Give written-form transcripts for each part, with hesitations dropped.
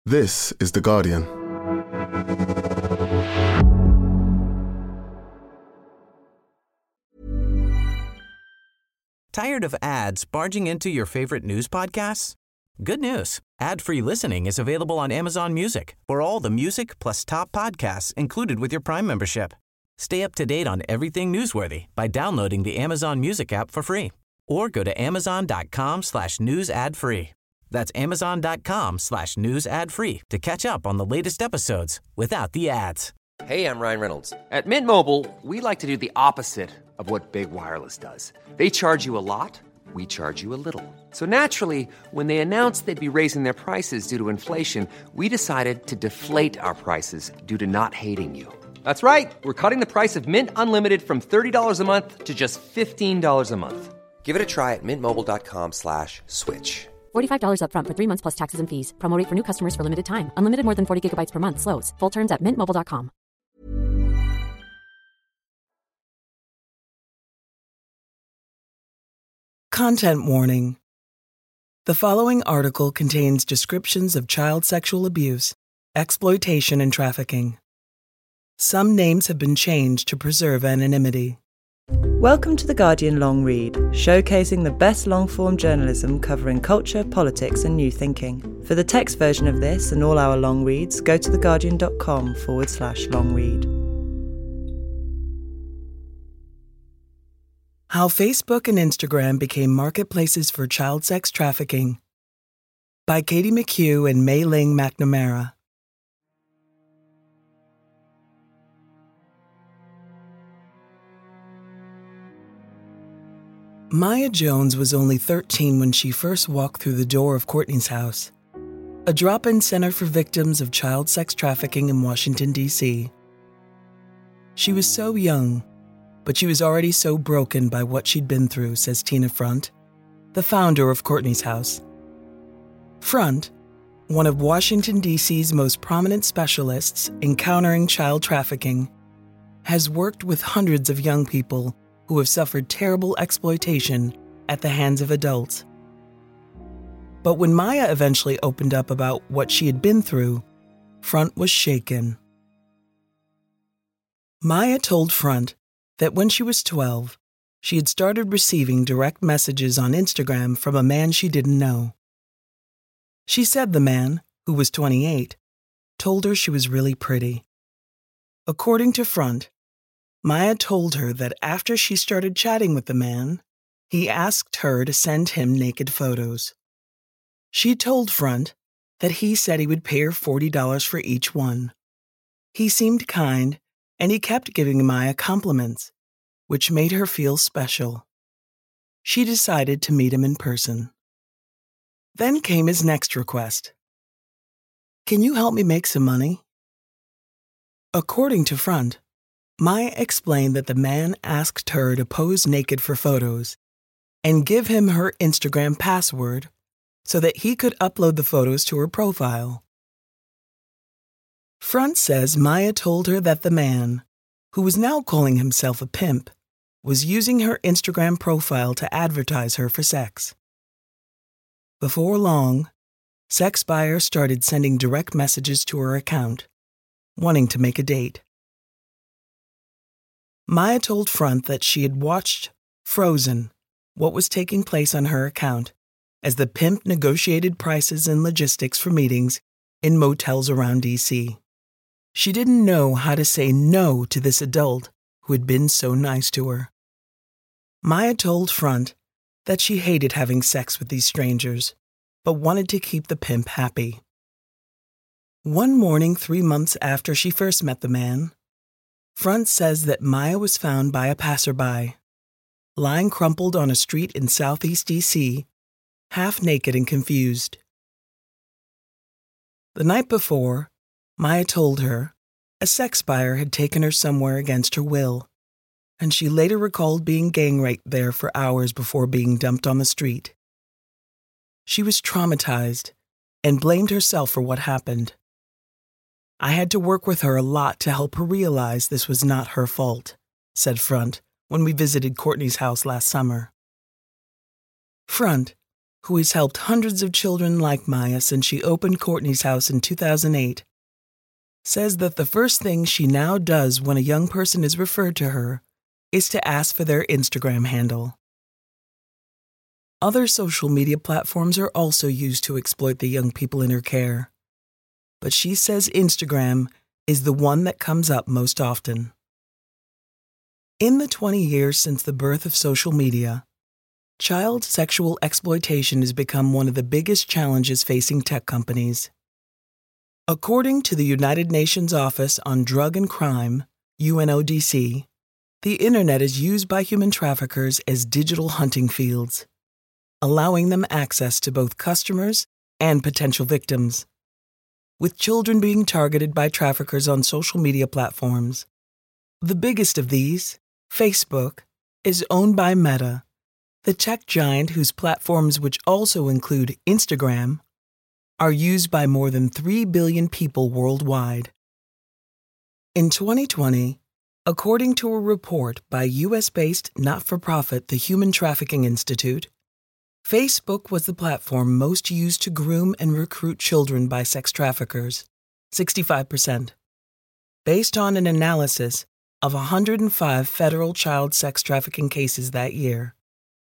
This is The Guardian. Tired of ads barging into your favorite news podcasts? Good news. Ad-free listening is available on Amazon Music for all the music plus top podcasts included with your Prime membership. Stay up to date on everything newsworthy by downloading the Amazon Music app for free or go to amazon.com/news ad free. That's amazon.com/news ad free to catch up on the latest episodes without the ads. Hey, I'm Ryan Reynolds. At Mint Mobile, we like to do the opposite of what Big Wireless does. They charge you a lot, we charge you a little. So naturally, when they announced they'd be raising their prices due to inflation, we decided to deflate our prices due to not hating you. That's right. We're cutting the price of Mint Unlimited from $30 a month to just $15 a month. Give it a try at mintmobile.com/switch. $45 up front for 3 months plus taxes and fees. Promo rate for new customers for limited time. Unlimited more than 40 gigabytes per month. Slows full terms at mintmobile.com. Content warning. The following article contains descriptions of child sexual abuse, exploitation, and trafficking. Some names have been changed to preserve anonymity. Welcome to The Guardian Long Read, showcasing the best long-form journalism covering culture, politics and new thinking. For the text version of this and all our long reads, go to theguardian.com/long read. How Facebook and Instagram became marketplaces for child sex trafficking by Katie McHugh and Mei Ling McNamara. Maya Jones was only 13 when she first walked through the door of Courtney's house, a drop-in center for victims of child sex trafficking in Washington, D.C. She was so young, but she was already so broken by what she'd been through, says Tina Front, the founder of Courtney's House. Front, one of Washington, D.C.'s most prominent specialists in countering child trafficking, has worked with hundreds of young people who have suffered terrible exploitation at the hands of adults. But when Maya eventually opened up about what she had been through, Front was shaken. Maya told Front that when she was 12, she had started receiving direct messages on Instagram from a man she didn't know. She said the man, who was 28, told her she was really pretty. According to Front, Maya told her that after she started chatting with the man, he asked her to send him naked photos. She told Front that he said he would pay her $40 for each one. He seemed kind, and he kept giving Maya compliments, which made her feel special. She decided to meet him in person. Then came his next request. "Can you help me make some money?" According to Front, Maya explained that the man asked her to pose naked for photos and give him her Instagram password so that he could upload the photos to her profile. Front says Maya told her that the man, who was now calling himself a pimp, was using her Instagram profile to advertise her for sex. Before long, sex buyers started sending direct messages to her account, wanting to make a date. Maya told Front that she had watched frozen what was taking place on her account as the pimp negotiated prices and logistics for meetings in motels around D.C. She didn't know how to say no to this adult who had been so nice to her. Maya told Front that she hated having sex with these strangers, but wanted to keep the pimp happy. One morning 3 months after she first met the man, Front says that Maya was found by a passerby, lying crumpled on a street in southeast D.C., half naked and confused. The night before, Maya told her a sex buyer had taken her somewhere against her will, and she later recalled being gang raped there for hours before being dumped on the street. She was traumatized and blamed herself for what happened. "I had to work with her a lot to help her realize this was not her fault," said Front when we visited Courtney's house last summer. Front, who has helped hundreds of children like Maya since she opened Courtney's House in 2008, says that the first thing she now does when a young person is referred to her is to ask for their Instagram handle. Other social media platforms are also used to exploit the young people in her care, but she says Instagram is the one that comes up most often. In the 20 years since the birth of social media, child sexual exploitation has become one of the biggest challenges facing tech companies. According to the United Nations Office on Drug and Crime, UNODC, the Internet is used by human traffickers as digital hunting fields, allowing them access to both customers and potential victims, with children being targeted by traffickers on social media platforms. The biggest of these, Facebook, is owned by Meta, the tech giant whose platforms, which also include Instagram, are used by more than 3 billion people worldwide. In 2020, according to a report by US-based not-for-profit The Human Trafficking Institute, Facebook was the platform most used to groom and recruit children by sex traffickers, 65%, based on an analysis of 105 federal child sex trafficking cases that year.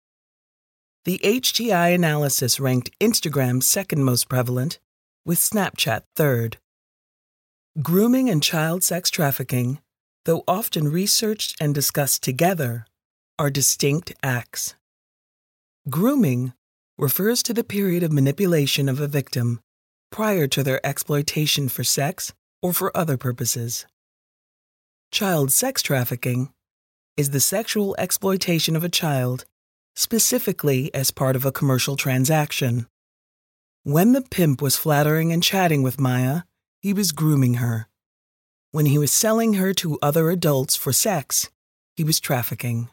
The HTI analysis ranked Instagram second most prevalent, with Snapchat third. Grooming and child sex trafficking, though often researched and discussed together, are distinct acts. Grooming refers to the period of manipulation of a victim prior to their exploitation for sex or for other purposes. Child sex trafficking is the sexual exploitation of a child, specifically as part of a commercial transaction. When the pimp was flattering and chatting with Maya, he was grooming her. When he was selling her to other adults for sex, he was trafficking.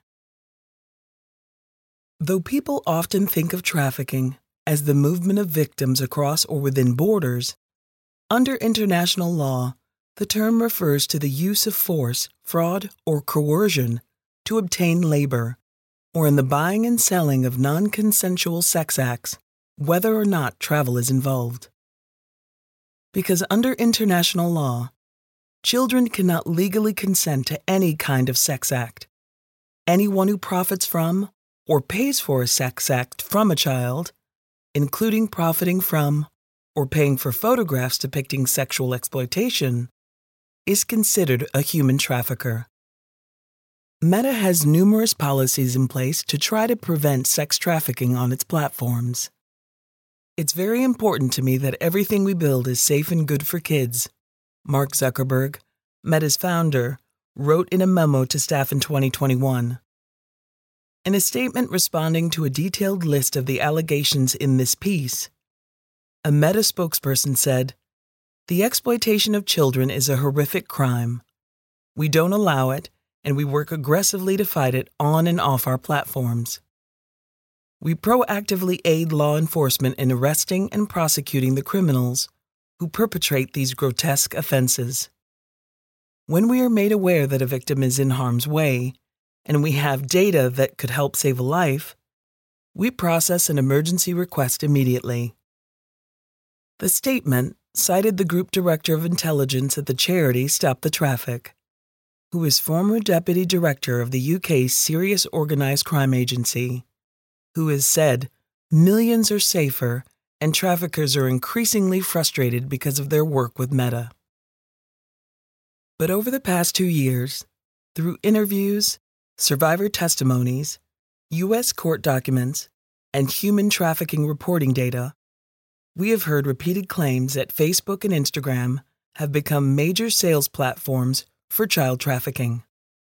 Though people often think of trafficking as the movement of victims across or within borders, under international law, the term refers to the use of force, fraud, or coercion to obtain labor, or in the buying and selling of non-consensual sex acts, whether or not travel is involved. Because under international law, children cannot legally consent to any kind of sex act. Anyone who profits from or pays for a sex act from a child, including profiting from or paying for photographs depicting sexual exploitation, is considered a human trafficker. Meta has numerous policies in place to try to prevent sex trafficking on its platforms. It's very important to me that everything we build is safe and good for kids, Mark Zuckerberg, Meta's founder, wrote in a memo to staff in 2021. In a statement responding to a detailed list of the allegations in this piece, a Meta spokesperson said, "The exploitation of children is a horrific crime. We don't allow it, and we work aggressively to fight it on and off our platforms. We proactively aid law enforcement in arresting and prosecuting the criminals who perpetrate these grotesque offenses. When we are made aware that a victim is in harm's way, and we have data that could help save a life, we process an emergency request immediately." The statement cited the Group Director of Intelligence at the charity Stop the Traffic, who is former Deputy Director of the UK's Serious Organised Crime Agency, who has said millions are safer and traffickers are increasingly frustrated because of their work with Meta. But over the past 2 years, through interviews, survivor testimonies, U.S. court documents, and human trafficking reporting data, we have heard repeated claims that Facebook and Instagram have become major sales platforms for child trafficking.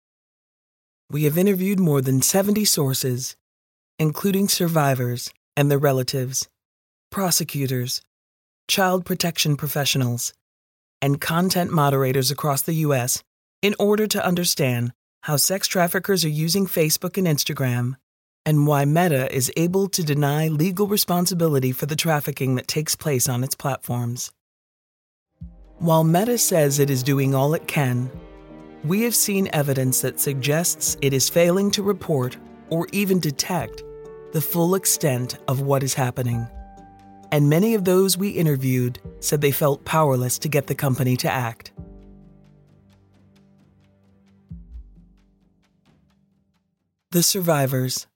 We have interviewed more than 70 sources, including survivors and their relatives, prosecutors, child protection professionals, and content moderators across the U.S. in order to understand how sex traffickers are using Facebook and Instagram, and why Meta is able to deny legal responsibility for the trafficking that takes place on its platforms. While Meta says it is doing all it can, we have seen evidence that suggests it is failing to report or even detect the full extent of what is happening. And many of those we interviewed said they felt powerless to get the company to act. The survivors.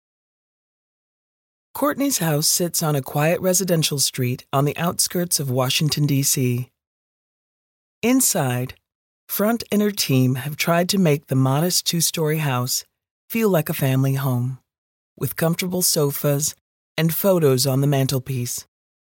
Courtney's house sits on a quiet residential street on the outskirts of Washington, D.C. Inside, Front and her team have tried to make the modest 2-story house feel like a family home, with comfortable sofas and photos on the mantelpiece.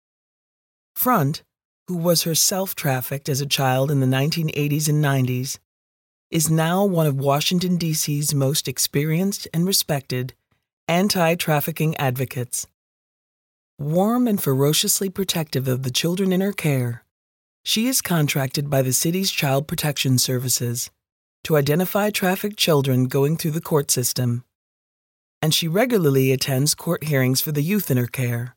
Front, who was herself trafficked as a child in the 1980s and 90s, is now one of Washington, D.C.'s most experienced and respected anti-trafficking advocates. Warm and ferociously protective of the children in her care, she is contracted by the city's Child Protection Services to identify trafficked children going through the court system, and she regularly attends court hearings for the youth in her care.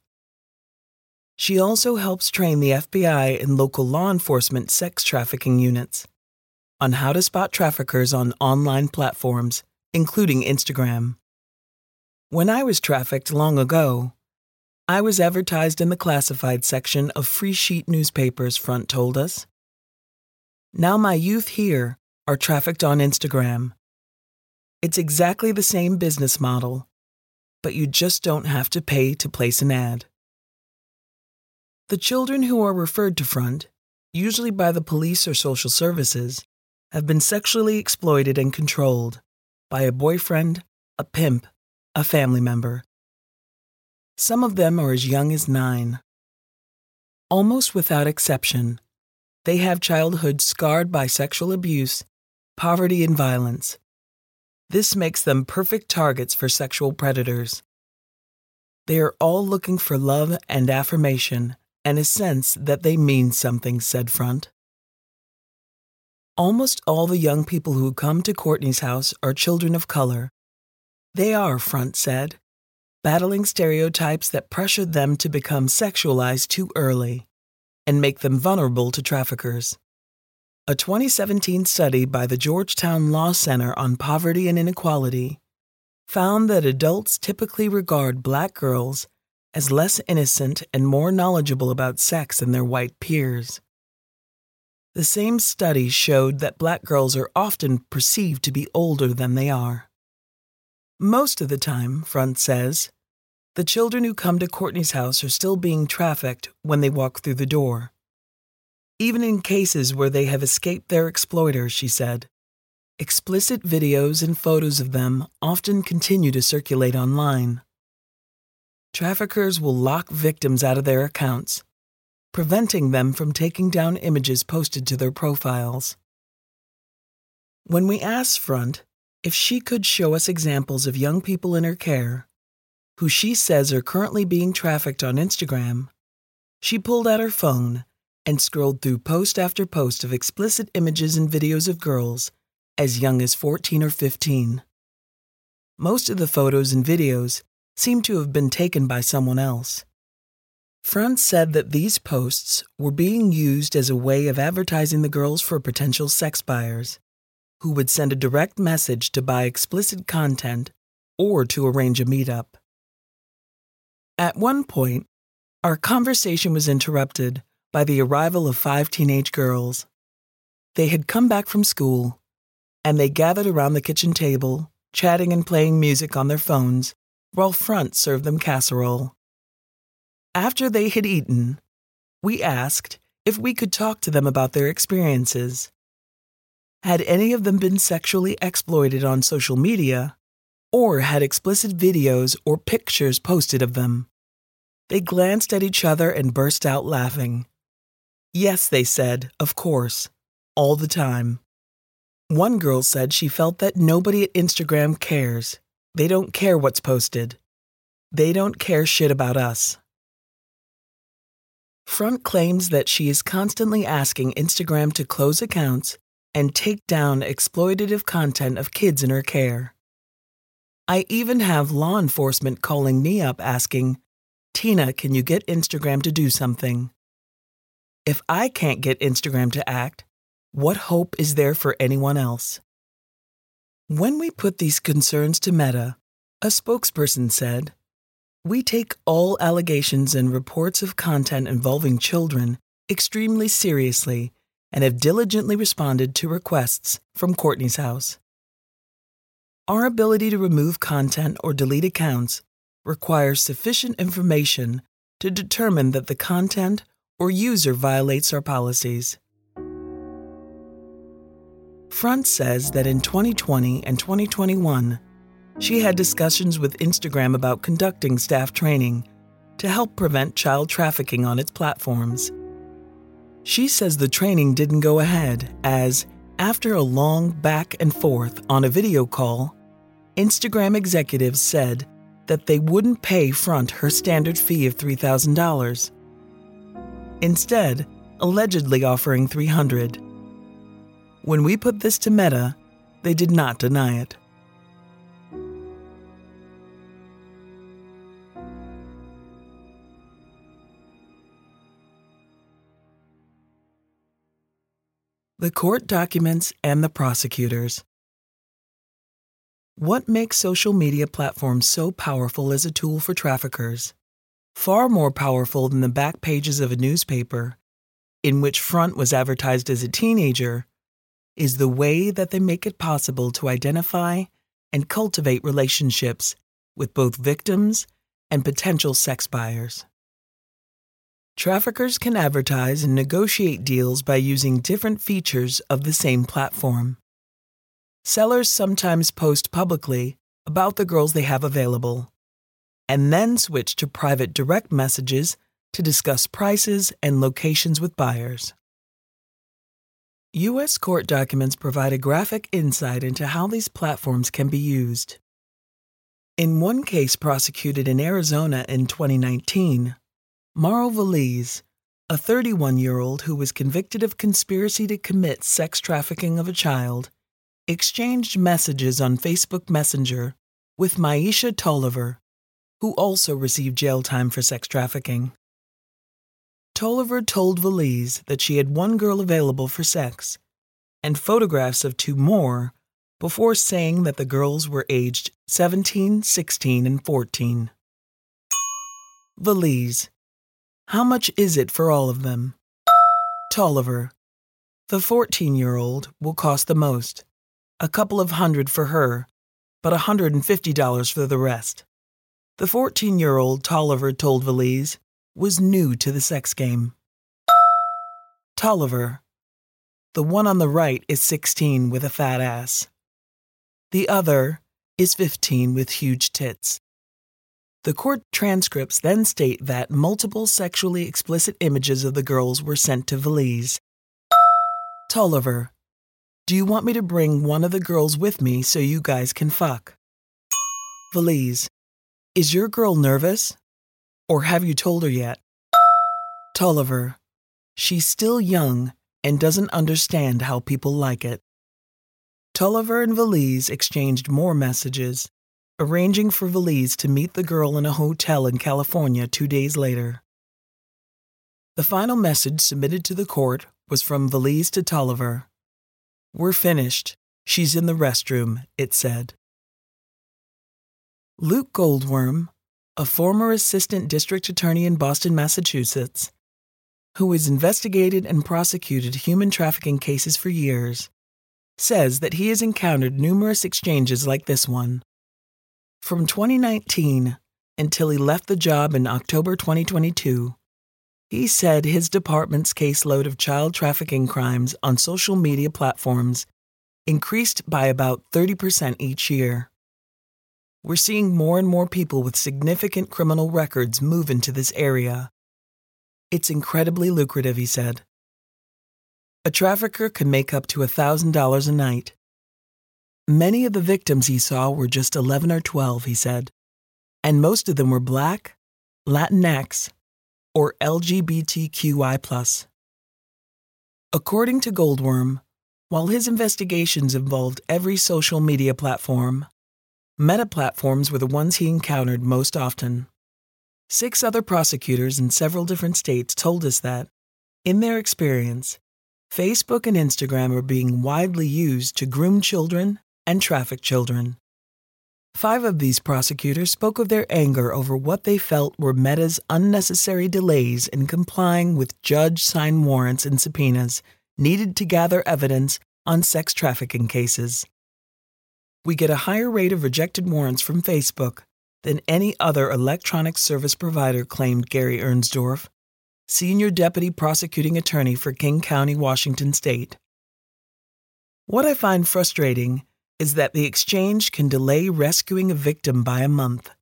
She also helps train the FBI and local law enforcement sex trafficking units on how to spot traffickers on online platforms, including Instagram. When I was trafficked long ago, I was advertised in the classified section of free sheet newspapers, Front told us. Now my youth here are trafficked on Instagram. It's exactly the same business model, but you just don't have to pay to place an ad. The children who are referred to Front, usually by the police or social services, have been sexually exploited and controlled by a boyfriend, a pimp, a family member. Some of them are as young as 9. Almost without exception, they have childhood scarred by sexual abuse, poverty, and violence. This makes them perfect targets for sexual predators. They are all looking for love and affirmation and a sense that they mean something, said Front. Almost all the young people who come to Courtney's house are children of color. They are, Front said, battling stereotypes that pressure them to become sexualized too early and make them vulnerable to traffickers. A 2017 study by the Georgetown Law Center on Poverty and Inequality found that adults typically regard Black girls as less innocent and more knowledgeable about sex than their white peers. The same study showed that Black girls are often perceived to be older than they are. Most of the time, Front says, the children who come to Courtney's house are still being trafficked when they walk through the door. Even in cases where they have escaped their exploiters, she said, explicit videos and photos of them often continue to circulate online. Traffickers will lock victims out of their accounts, preventing them from taking down images posted to their profiles. When we asked Front if she could show us examples of young people in her care who she says are currently being trafficked on Instagram, she pulled out her phone and scrolled through post after post of explicit images and videos of girls as young as 14 or 15. Most of the photos and videos seem to have been taken by someone else. Front said that these posts were being used as a way of advertising the girls for potential sex buyers, who would send a direct message to buy explicit content or to arrange a meetup. At one point, our conversation was interrupted by the arrival of 5 teenage girls. They had come back from school, and they gathered around the kitchen table, chatting and playing music on their phones, while Front served them casserole. After they had eaten, we asked if we could talk to them about their experiences. Had any of them been sexually exploited on social media, or had explicit videos or pictures posted of them? They glanced at each other and burst out laughing. Yes, they said, of course, all the time. One girl said she felt that nobody at Instagram cares. They don't care what's posted. They don't care shit about us. Front claims that she is constantly asking Instagram to close accounts and take down exploitative content of kids in her care. I even have law enforcement calling me up asking, Tina, can you get Instagram to do something? If I can't get Instagram to act, what hope is there for anyone else? When we put these concerns to Meta, a spokesperson said, We take all allegations and reports of content involving children extremely seriously and have diligently responded to requests from Courtney's house. Our ability to remove content or delete accounts requires sufficient information to determine that the content or user violates our policies. Front says that in 2020 and 2021, she had discussions with Instagram about conducting staff training to help prevent child trafficking on its platforms. She says the training didn't go ahead as, after a long back and forth on a video call, Instagram executives said that they wouldn't pay Front her standard fee of $3,000. Instead, allegedly offering $300. When we put this to Meta, they did not deny it. The court documents and the prosecutors. What makes social media platforms so powerful as a tool for traffickers? Far more powerful than the back pages of a newspaper, in which Front was advertised as a teenager, is the way that they make it possible to identify and cultivate relationships with both victims and potential sex buyers. Traffickers can advertise and negotiate deals by using different features of the same platform. Sellers sometimes post publicly about the girls they have available, and then switch to private direct messages to discuss prices and locations with buyers. U.S. court documents provide a graphic insight into how these platforms can be used. In one case prosecuted in Arizona in 2019, Mauro Veliz, a 31-year-old who was convicted of conspiracy to commit sex trafficking of a child, exchanged messages on Facebook Messenger with Maisha Tolliver, who also received jail time for sex trafficking. Tolliver told Veliz that she had one girl available for sex and photographs of two more before saying that the girls were aged 17, 16, and 14. Veliz: how much is it for all of them? Tolliver: the 14-year-old will cost the most. A couple of $100 for her, but $150 for the rest. The 14-year-old, Tolliver told Veliz, was new to the sex game. Tolliver: the one on the right is 16 with a fat ass. The other is 15 with huge tits. The court transcripts then state that multiple sexually explicit images of the girls were sent to Veliz. Tolliver: do you want me to bring one of the girls with me so you guys can fuck? Veliz: is your girl nervous? Or have you told her yet? Tolliver: she's still young and doesn't understand how people like it. Tolliver and Veliz exchanged more messages, arranging for Veliz to meet the girl in a hotel in California 2 days later. The final message submitted to the court was from Veliz to Tolliver. "We're finished. She's in the restroom," it said. Luke Goldworm, a former assistant district attorney in Boston, Massachusetts, who has investigated and prosecuted human trafficking cases for years, says that he has encountered numerous exchanges like this one. From 2019 until he left the job in October 2022, he said his department's caseload of child trafficking crimes on social media platforms increased by about 30% each year. We're seeing more and more people with significant criminal records move into this area. It's incredibly lucrative, he said. A trafficker could make up to $1,000 a night. Many of the victims he saw were just 11 or 12, he said, and most of them were Black, Latinx, or LGBTQI+. According to Goldworm, while his investigations involved every social media platform, Meta platforms were the ones he encountered most often. 6 other prosecutors in several different states told us that, in their experience, Facebook and Instagram are being widely used to groom children and traffic children. 5 of these prosecutors spoke of their anger over what they felt were Meta's unnecessary delays in complying with judge-signed warrants and subpoenas needed to gather evidence on sex trafficking cases. We get a higher rate of rejected warrants from Facebook than any other electronic service provider, claimed Gary Ernsdorf, senior deputy prosecuting attorney for King County, Washington State. What I find frustrating is that the exchange can delay rescuing a victim by a month.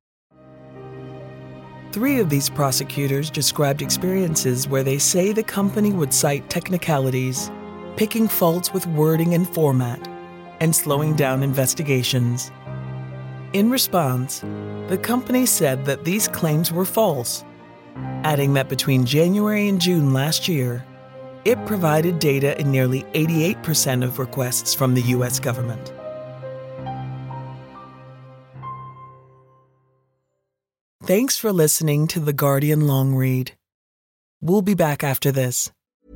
3 of these prosecutors described experiences where they say the company would cite technicalities, picking faults with wording and format, and slowing down investigations. In response, the company said that these claims were false, adding that between January and June last year, it provided data in nearly 88% of requests from the U.S. government. Thanks for listening to The Guardian Long Read. We'll be back after this.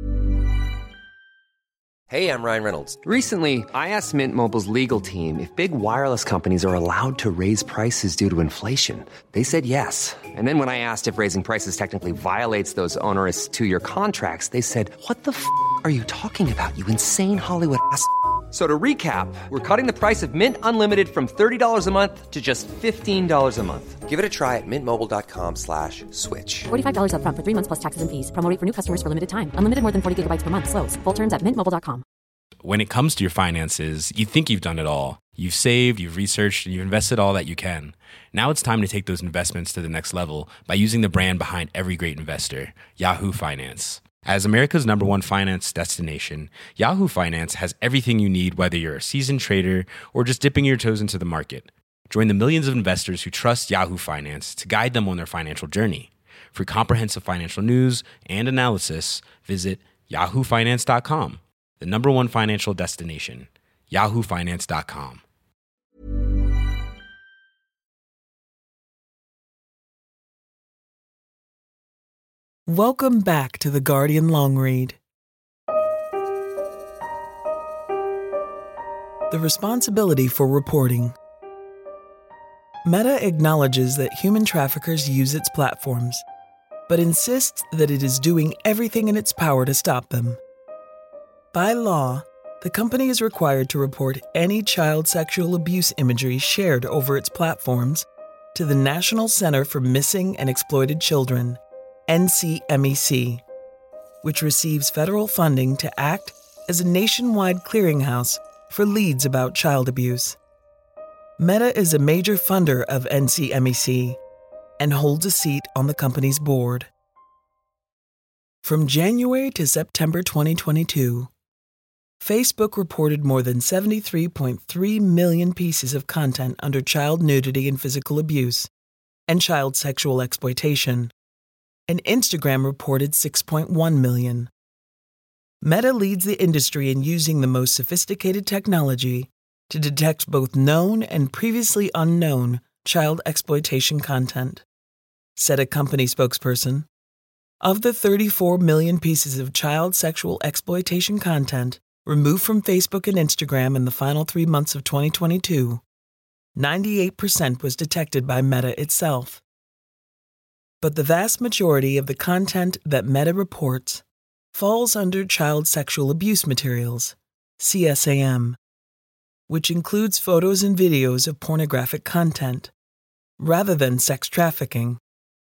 Hey, I'm Ryan Reynolds. Recently, I asked Mint Mobile's legal team if big wireless companies are allowed to raise prices due to inflation. They said yes. And then when I asked if raising prices technically violates those onerous 2-year contracts, they said, "What the f*** are you talking about, you insane Hollywood ass?" So to recap, we're cutting the price of Mint Unlimited from $30 a month to just $15 a month. Give it a try at mintmobile.com/switch. $45 up front for 3 months plus taxes and fees. Promo rate for new customers for limited time. Unlimited more than 40 gigabytes per month. Slows full terms at mintmobile.com. When it comes to your finances, you think you've done it all. You've saved, you've researched, and you've invested all that you can. Now it's time to take those investments to the next level by using the brand behind every great investor, Yahoo Finance. As America's #1 finance destination, Yahoo Finance has everything you need, whether you're a seasoned trader or just dipping your toes into the market. Join the millions of investors who trust Yahoo Finance to guide them on their financial journey. For comprehensive financial news and analysis, visit yahoofinance.com, the #1 financial destination, yahoofinance.com. Welcome back to The Guardian Long Read. The responsibility for reporting. Meta acknowledges that human traffickers use its platforms, but insists that it is doing everything in its power to stop them. By law, the company is required to report any child sexual abuse imagery shared over its platforms to the National Center for Missing and Exploited Children, NCMEC, which receives federal funding to act as a nationwide clearinghouse for leads about child abuse. Meta is a major funder of NCMEC and holds a seat on the company's board. From January to September 2022, Facebook reported more than 73.3 million pieces of content under child nudity and physical abuse and child sexual exploitation, and Instagram reported 6.1 million. Meta leads the industry in using the most sophisticated technology to detect both known and previously unknown child exploitation content, said a company spokesperson. Of the 34 million pieces of child sexual exploitation content removed from Facebook and Instagram in the final 3 months of 2022, 98% was detected by Meta itself. But the vast majority of the content that Meta reports falls under child sexual abuse materials, CSAM, which includes photos and videos of pornographic content, rather than sex trafficking.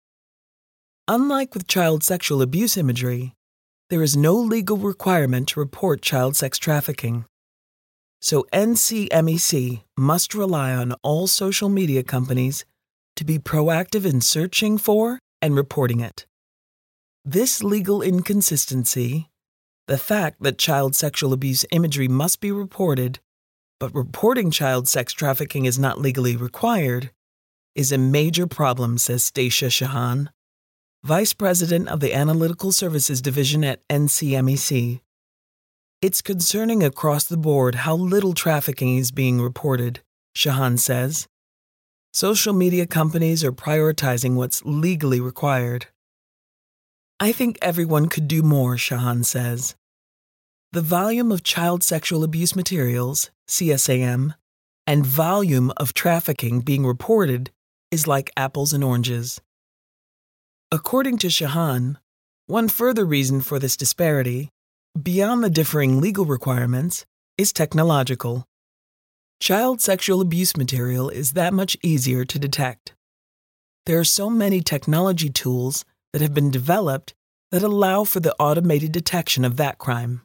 Unlike with child sexual abuse imagery, there is no legal requirement to report child sex trafficking. So NCMEC must rely on all social media companies to be proactive in searching for and reporting it. This legal inconsistency, the fact that child sexual abuse imagery must be reported, but reporting child sex trafficking is not legally required, is a major problem, says Stacia Shahan, Vice President of the Analytical Services Division at NCMEC. It's concerning across the board how little trafficking is being reported, Shahan says. Social media companies are prioritizing what's legally required. I think everyone could do more, Shahan says. The volume of child sexual abuse materials, CSAM, and volume of trafficking being reported is like apples and oranges. According to Shahan, one further reason for this disparity, beyond the differing legal requirements, is technological. Child sexual abuse material is that much easier to detect. There are so many technology tools that have been developed that allow for the automated detection of that crime.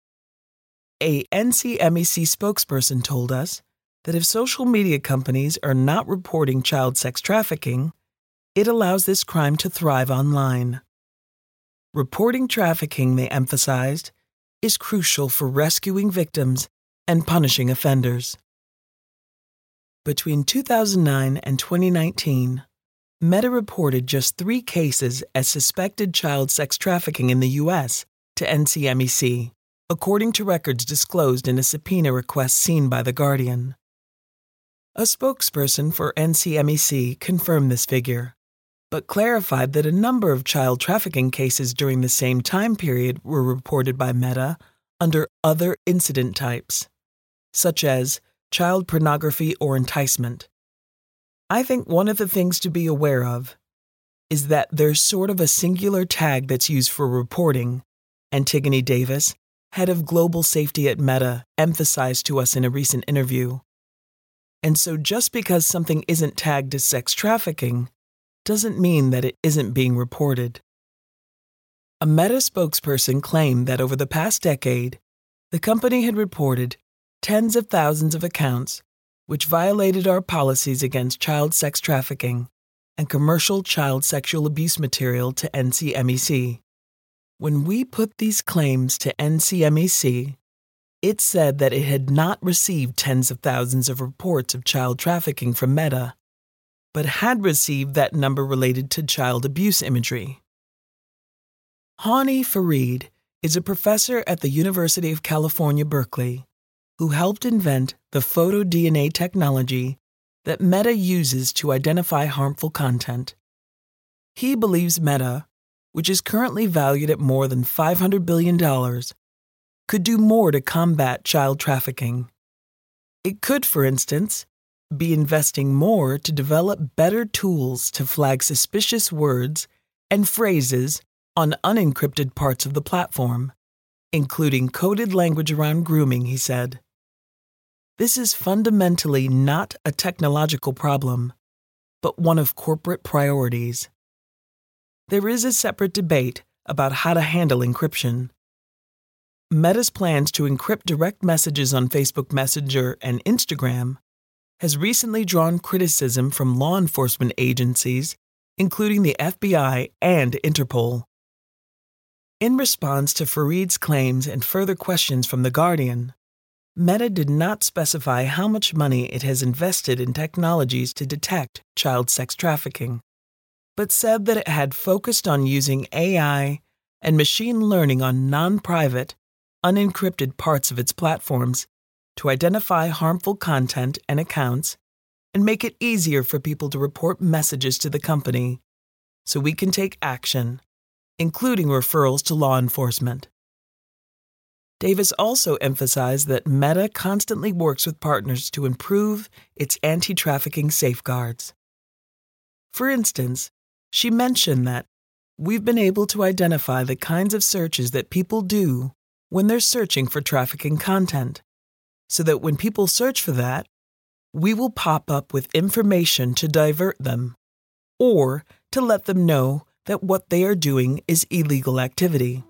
A NCMEC spokesperson told us that if social media companies are not reporting child sex trafficking, it allows this crime to thrive online. Reporting trafficking, they emphasized, is crucial for rescuing victims and punishing offenders. Between 2009 and 2019, Meta reported just 3 cases as suspected child sex trafficking in the U.S. to NCMEC, according to records disclosed in a subpoena request seen by The Guardian. A spokesperson for NCMEC confirmed this figure, but clarified that a number of child trafficking cases during the same time period were reported by Meta under other incident types, such as child pornography or enticement. I think one of the things to be aware of is that there's sort of a singular tag that's used for reporting, Antigone Davis, head of global safety at Meta, emphasized to us in a recent interview. And so just because something isn't tagged as sex trafficking doesn't mean that it isn't being reported. A Meta spokesperson claimed that over the past decade, the company had reported tens of thousands of accounts which violated our policies against child sex trafficking and commercial child sexual abuse material to NCMEC. When we put these claims to NCMEC, it said that it had not received tens of thousands of reports of child trafficking from Meta, but had received that number related to child abuse imagery. Hani Farid is a professor at the University of California, Berkeley, who helped invent the photo DNA technology that Meta uses to identify harmful content. He believes Meta, which is currently valued at more than $500 billion, could do more to combat child trafficking. It could, for instance, be investing more to develop better tools to flag suspicious words and phrases on unencrypted parts of the platform, including coded language around grooming, he said. This is fundamentally not a technological problem, but one of corporate priorities. There is a separate debate about how to handle encryption. Meta's plans to encrypt direct messages on Facebook Messenger and Instagram has recently drawn criticism from law enforcement agencies, including the FBI and Interpol. In response to Farid's claims and further questions from The Guardian, Meta did not specify how much money it has invested in technologies to detect child sex trafficking, but said that it had focused on using AI and machine learning on non-private, unencrypted parts of its platforms to identify harmful content and accounts and make it easier for people to report messages to the company so we can take action, including referrals to law enforcement. Davis also emphasized that Meta constantly works with partners to improve its anti-trafficking safeguards. For instance, she mentioned that we've been able to identify the kinds of searches that people do when they're searching for trafficking content, so that when people search for that, we will pop up with information to divert them, or to let them know that what they are doing is illegal activity.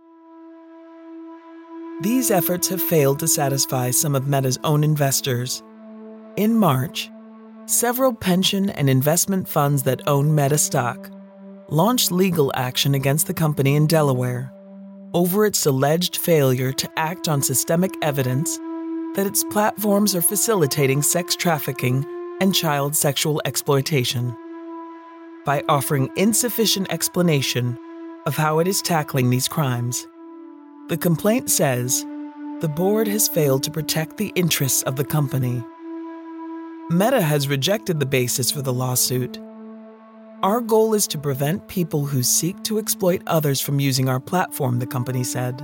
These efforts have failed to satisfy some of Meta's own investors. In March, several pension and investment funds that own Meta stock launched legal action against the company in Delaware over its alleged failure to act on systemic evidence that its platforms are facilitating sex trafficking and child sexual exploitation by offering insufficient explanation of how it is tackling these crimes. The complaint says the board has failed to protect the interests of the company. Meta has rejected the basis for the lawsuit. Our goal is to prevent people who seek to exploit others from using our platform, the company said.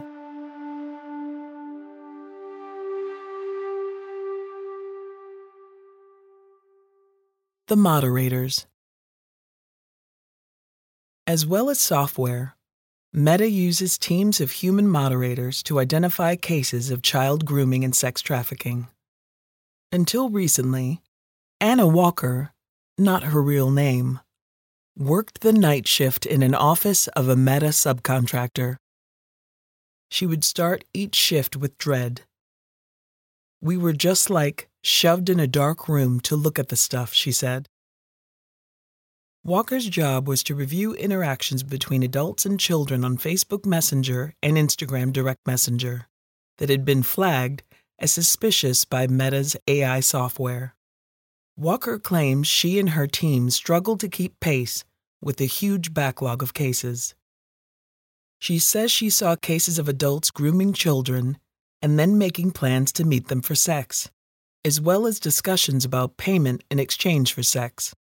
the moderators. As well as software, Meta uses teams of human moderators to identify cases of child grooming and sex trafficking. Until recently, Anna Walker, not her real name, worked the night shift in an office of a Meta subcontractor. She would start each shift with dread. "We were just like shoved in a dark room to look at the stuff," she said. Walker's job was to review interactions between adults and children on Facebook Messenger and Instagram Direct Messenger that had been flagged as suspicious by Meta's AI software. Walker claims she and her team struggled to keep pace with the huge backlog of cases. She says she saw cases of adults grooming children and then making plans to meet them for sex, as well as discussions about payment in exchange for sex.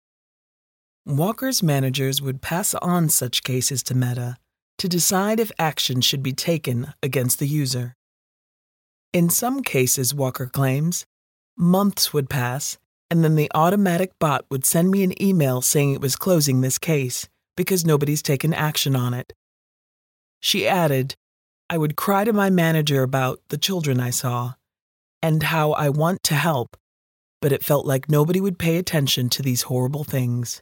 Walker's managers would pass on such cases to Meta to decide if action should be taken against the user. In some cases, Walker claims, months would pass and then the automatic bot would send me an email saying it was closing this case because nobody's taken action on it. She added, "I would cry to my manager about the children I saw and how I want to help, but it felt like nobody would pay attention to these horrible things."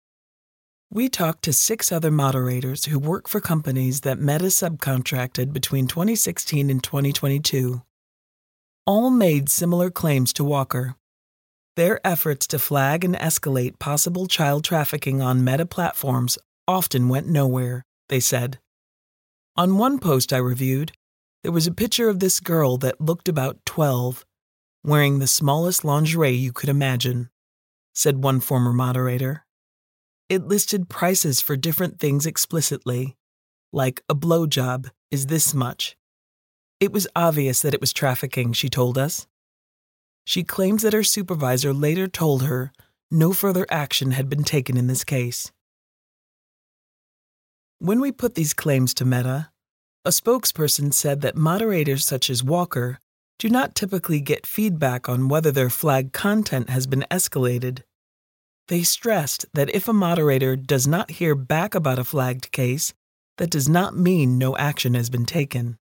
We talked to 6 other moderators who work for companies that Meta subcontracted between 2016 and 2022. All made similar claims to Walker. Their efforts to flag and escalate possible child trafficking on Meta platforms often went nowhere, they said. On one post I reviewed, there was a picture of this girl that looked about 12, wearing the smallest lingerie you could imagine, said one former moderator. It listed prices for different things explicitly, like a blowjob is this much. It was obvious that it was trafficking, she told us. She claims that her supervisor later told her no further action had been taken in this case. When we put these claims to Meta, a spokesperson said that moderators such as Walker do not typically get feedback on whether their flagged content has been escalated. They stressed that if a moderator does not hear back about a flagged case, that does not mean no action has been taken.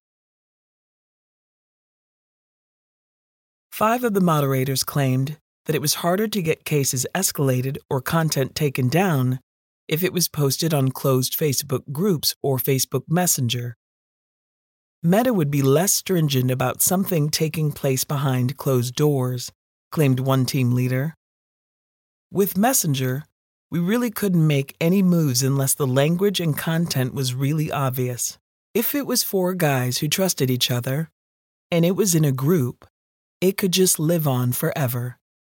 5 of the moderators claimed that it was harder to get cases escalated or content taken down if it was posted on closed Facebook groups or Facebook Messenger. Meta would be less stringent about something taking place behind closed doors, claimed one team leader. With Messenger, we really couldn't make any moves unless the language and content was really obvious. If it was 4 guys who trusted each other, and it was in a group, it could just live on forever.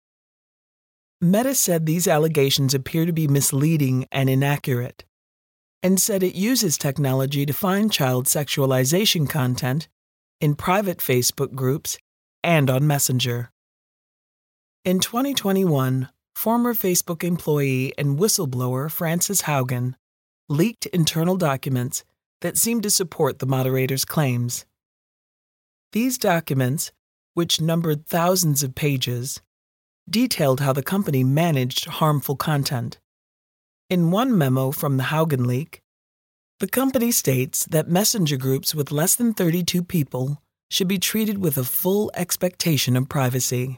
Meta said these allegations appear to be misleading and inaccurate, and said it uses technology to find child sexualization content in private Facebook groups and on Messenger. In 2021, former Facebook employee and whistleblower Frances Haugen leaked internal documents that seemed to support the moderator's claims. These documents, which numbered thousands of pages, detailed how the company managed harmful content. In one memo from the Haugen leak, the company states that messenger groups with less than 32 people should be treated with a full expectation of privacy.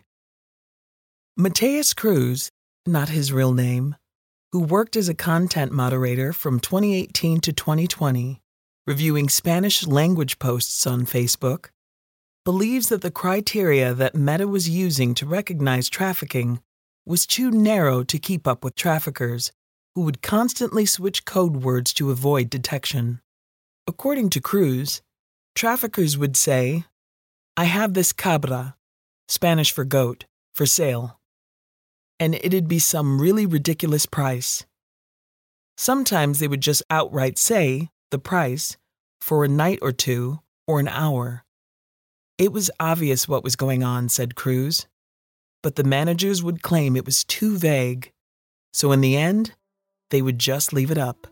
Mateus Cruz, not his real name, who worked as a content moderator from 2018 to 2020, reviewing Spanish language posts on Facebook, believes that the criteria that Meta was using to recognize trafficking was too narrow to keep up with traffickers who would constantly switch code words to avoid detection. According to Cruz, traffickers would say, "I have this cabra," Spanish for goat, for sale, and it'd be some really ridiculous price. Sometimes they would just outright say the price for a night or 2 or an hour. It was obvious what was going on, said Cruz, but the managers would claim it was too vague, so in the end, they would just leave it up.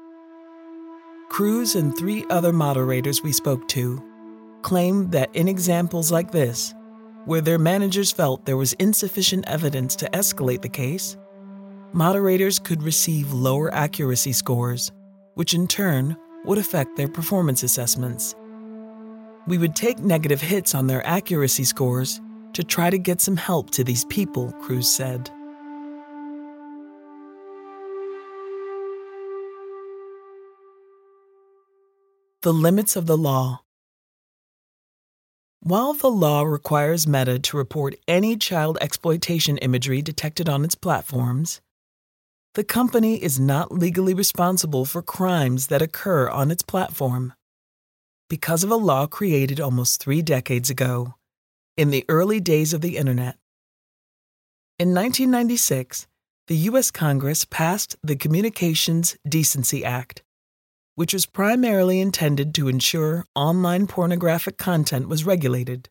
Cruz and 3 other moderators we spoke to claimed that in examples like this, where their managers felt there was insufficient evidence to escalate the case, moderators could receive lower accuracy scores, which in turn would affect their performance assessments. We would take negative hits on their accuracy scores to try to get some help to these people, Cruz said. The limits of the law. While the law requires Meta to report any child exploitation imagery detected on its platforms, the company is not legally responsible for crimes that occur on its platform because of a law created almost 3 decades ago, in the early days of the Internet. In 1996, the U.S. Congress passed the Communications Decency Act, which was primarily intended to ensure online pornographic content was regulated.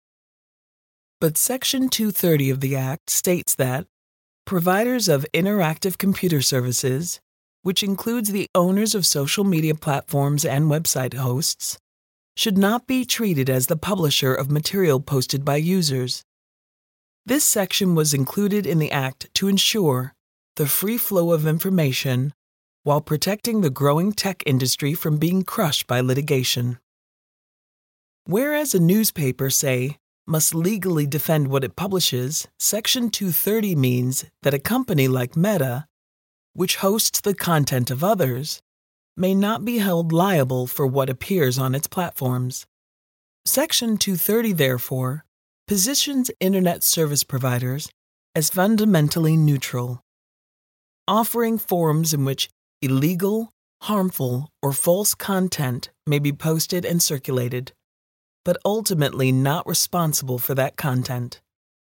But Section 230 of the Act states that providers of interactive computer services, which includes the owners of social media platforms and website hosts, should not be treated as the publisher of material posted by users. This section was included in the Act to ensure the free flow of information while protecting the growing tech industry from being crushed by litigation. Whereas a newspaper, say, must legally defend what it publishes, Section 230 means that a company like Meta, which hosts the content of others, may not be held liable for what appears on its platforms. Section 230, therefore, positions Internet service providers as fundamentally neutral, offering forums in which illegal, harmful, or false content may be posted and circulated, but ultimately not responsible for that content.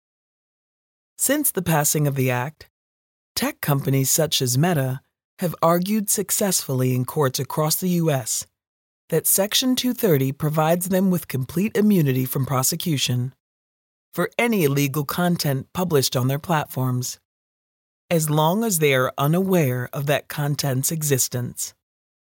Since the passing of the Act, tech companies such as Meta have argued successfully in courts across the U.S. that Section 230 provides them with complete immunity from prosecution for any illegal content published on their platforms, as long as they are unaware of that content's existence.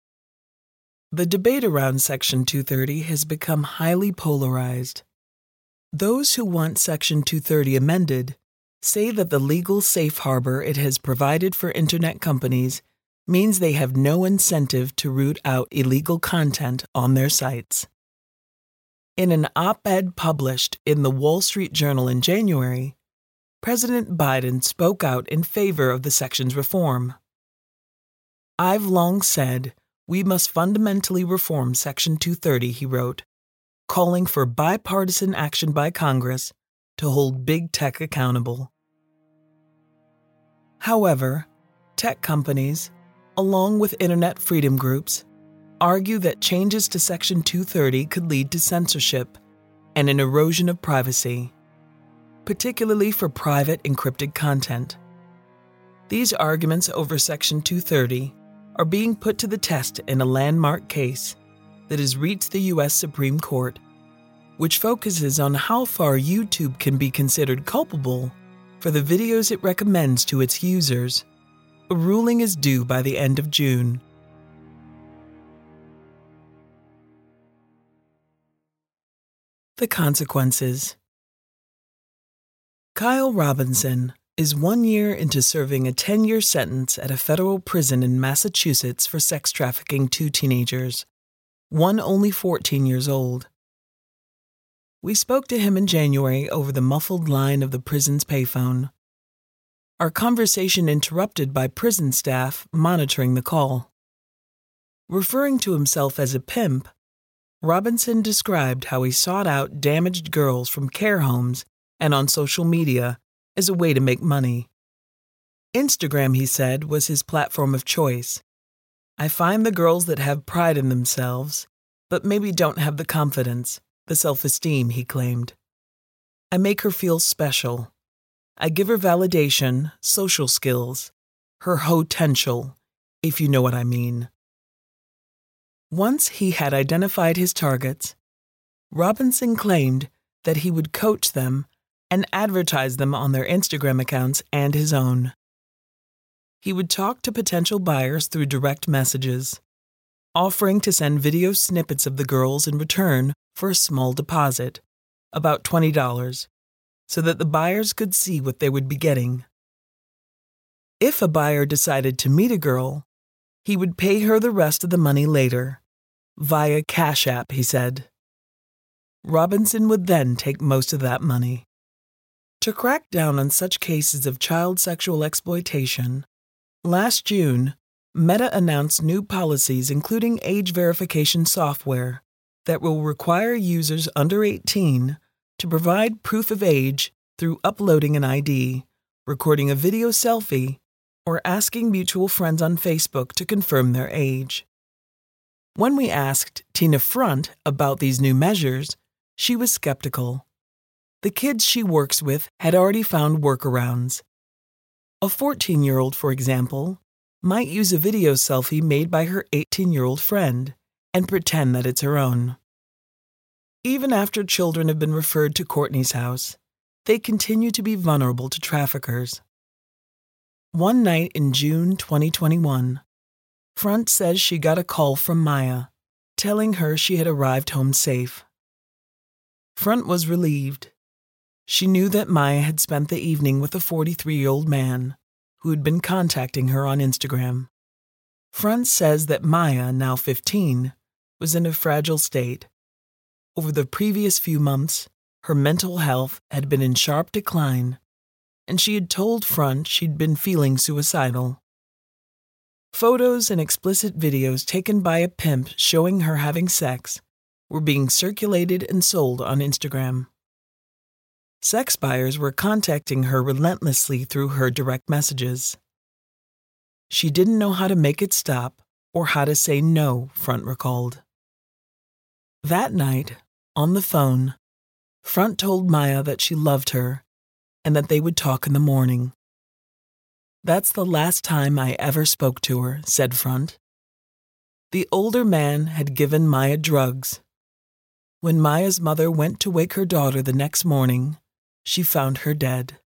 The debate around Section 230 has become highly polarized. Those who want Section 230 amended say that the legal safe harbor it has provided for Internet companies means they have no incentive to root out illegal content on their sites. In an op-ed published in the Wall Street Journal in January, President Biden spoke out in favor of the section's reform. "I've long said we must fundamentally reform Section 230, he wrote, calling for bipartisan action by Congress to hold big tech accountable. However, tech companies, along with Internet freedom groups, argue that changes to Section 230 could lead to censorship and an erosion of privacy, particularly for private encrypted content. These arguments over Section 230 are being put to the test in a landmark case that has reached the U.S. Supreme Court, which focuses on how far YouTube can be considered culpable for the videos it recommends to its users. A ruling is due by the end of June. The consequences. Kyle Robinson is 1 year into serving a 10-year sentence at a federal prison in Massachusetts for sex trafficking 2 teenagers, one only 14 years old. We spoke to him in January over the muffled line of the prison's payphone. Our conversation interrupted by prison staff monitoring the call. Referring to himself as a pimp, Robinson described how he sought out damaged girls from care homes and on social media as a way to make money. Instagram, he said, was his platform of choice. "I find the girls that have pride in themselves, but maybe don't have the confidence, the self-esteem," he claimed. "I make her feel special. I give her validation, social skills, her potential, if you know what I mean." Once he had identified his targets, Robinson claimed that he would coach them and advertise them on their Instagram accounts and his own. He would talk to potential buyers through direct messages, offering to send video snippets of the girls in return for a small deposit, about $20, so that the buyers could see what they would be getting. If a buyer decided to meet a girl, he would pay her the rest of the money later, via Cash App, he said. Robinson would then take most of that money. To crack down on such cases of child sexual exploitation, last June, Meta announced new policies including age verification software that will require users under 18 to provide proof of age through uploading an ID, recording a video selfie, or asking mutual friends on Facebook to confirm their age. When we asked Tina Front about these new measures, she was skeptical. The kids she works with had already found workarounds. A 14-year-old, for example, might use a video selfie made by her 18-year-old friend and pretend that it's her own. Even after children have been referred to Courtney's house, they continue to be vulnerable to traffickers. One night in June 2021, Front says she got a call from Maya, telling her she had arrived home safe. Front was relieved. She knew that Maya had spent the evening with a 43-year-old man who had been contacting her on Instagram. Front says that Maya, now 15, was in a fragile state. Over the previous few months, her mental health had been in sharp decline, and she had told Front she'd been feeling suicidal. Photos and explicit videos taken by a pimp showing her having sex were being circulated and sold on Instagram. Sex buyers were contacting her relentlessly through her direct messages. She didn't know how to make it stop or how to say no, Front recalled. That night, on the phone, Front told Maya that she loved her and that they would talk in the morning. "That's the last time I ever spoke to her," said Front. The older man had given Maya drugs. When Maya's mother went to wake her daughter the next morning, she found her dead.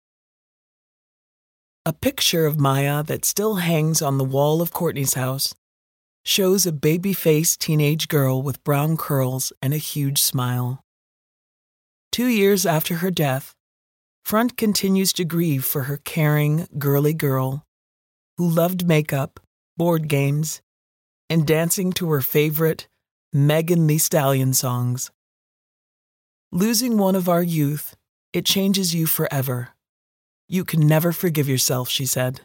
A picture of Maya that still hangs on the wall of Courtney's house shows a baby-faced teenage girl with brown curls and a huge smile. 2 years after her death, Front continues to grieve for her caring, girly girl who loved makeup, board games, and dancing to her favorite Megan Thee Stallion songs. Losing one of our youth, it changes you forever. You can never forgive yourself, she said.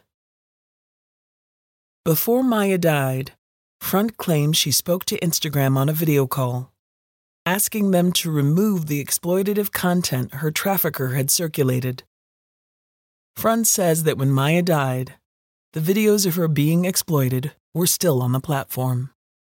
Before Maya died, Front claimed she spoke to Instagram on a video call, asking them to remove the exploitative content her trafficker had circulated. Front says that when Maya died, the videos of her being exploited were still on the platform.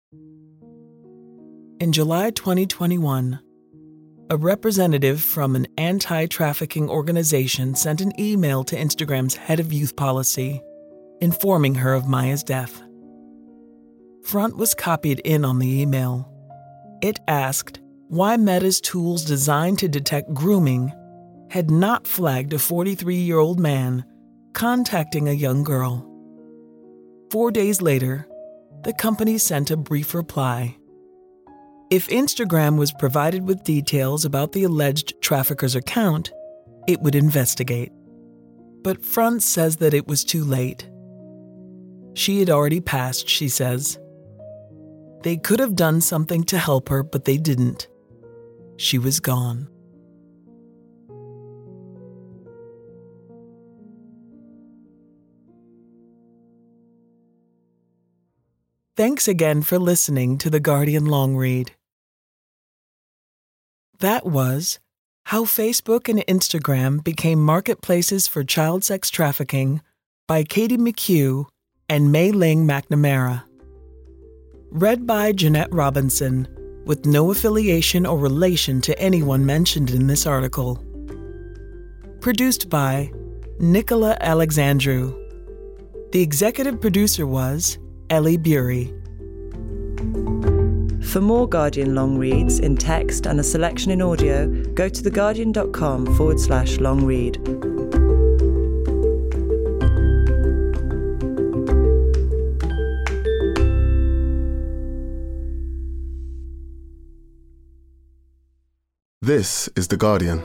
In July 2021, a representative from an anti-trafficking organization sent an email to Instagram's head of youth policy, informing her of Maya's death. Front was copied in on the email. It asked why Meta's tools designed to detect grooming had not flagged a 43-year-old man contacting a young girl. 4 days later, the company sent a brief reply. If Instagram was provided with details about the alleged trafficker's account, it would investigate. But Front says that it was too late. She had already passed, she says. They could have done something to help her, but they didn't. She was gone. Thanks again for listening to The Guardian Long Read. That was How Facebook and Instagram Became Marketplaces for Child Sex Trafficking by Katie McHugh and Mei Ling McNamara. Read by Jeanette Robinson, with no affiliation or relation to anyone mentioned in this article. Produced by Nicola Alexandru. The executive producer was Ellie Bury. For more Guardian long reads in text and a selection in audio, go to theguardian.com/long read. This is The Guardian.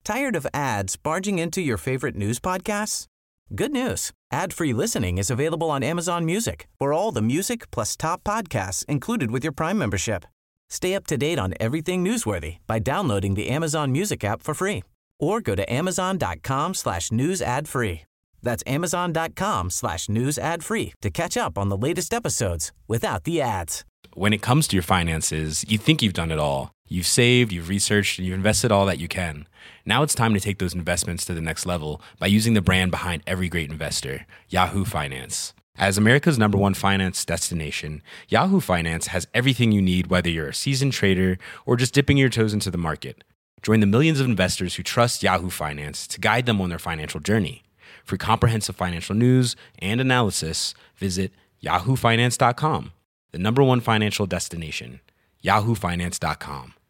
Tired of ads barging into your favorite news podcasts? Good news. Ad-free listening is available on Amazon Music for all the music plus top podcasts included with your Prime membership. Stay up to date on everything newsworthy by downloading the Amazon Music app for free or go to amazon.com/news ad free. That's amazon.com/news ad free to catch up on the latest episodes without the ads. When it comes to your finances, you think you've done it all. You've saved, you've researched, and you've invested all that you can. Now it's time to take those investments to the next level by using the brand behind every great investor, Yahoo Finance. As America's #1 finance destination, Yahoo Finance has everything you need, whether you're a seasoned trader or just dipping your toes into the market. Join the millions of investors who trust Yahoo Finance to guide them on their financial journey. For comprehensive financial news and analysis, visit yahoofinance.com, the #1 financial destination, yahoofinance.com.